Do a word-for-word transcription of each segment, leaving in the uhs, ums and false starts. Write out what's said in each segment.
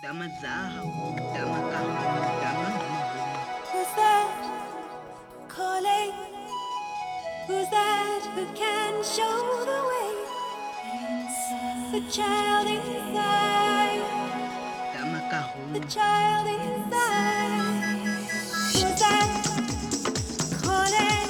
dama zaha, dama kahu, dama mahuma. Who's that calling? Who's that who can show the way? Inside. The child inside. Dama The kahu, child inside. Who's that calling?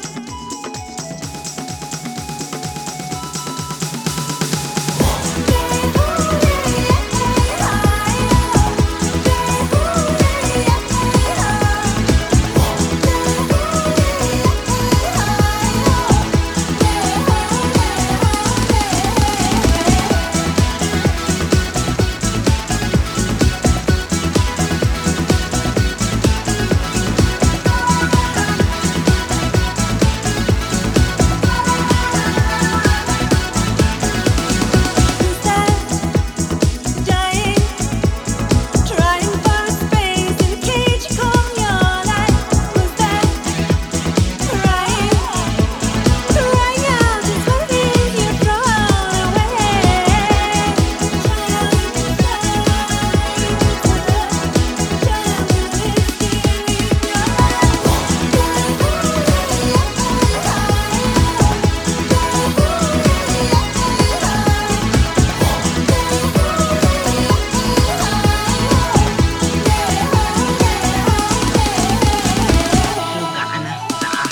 mugana zaha.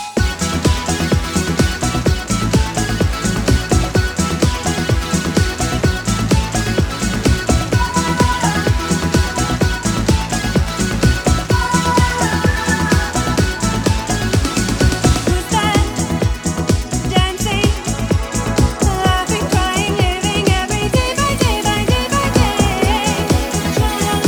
Who's that dancing, laughing, crying, living every day by day by day by day? Child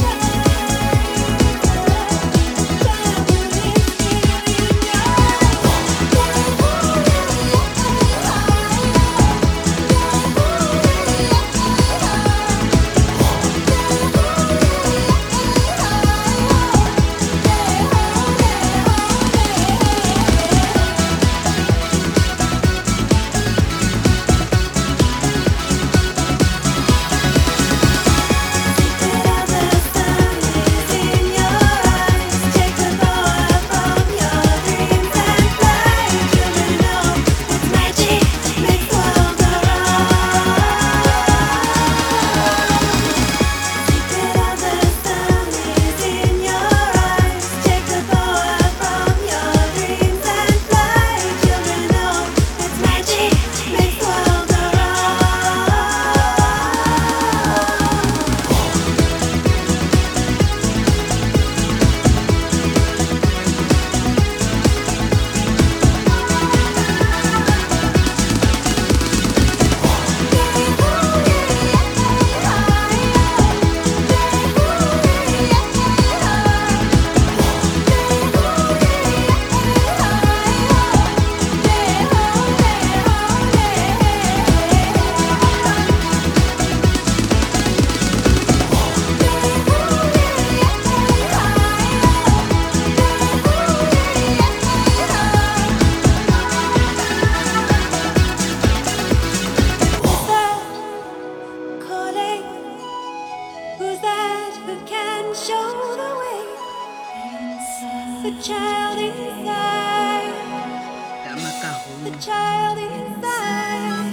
calling? Who's that who can show the way? Inside. The child inside. Dama kahu, The child inside.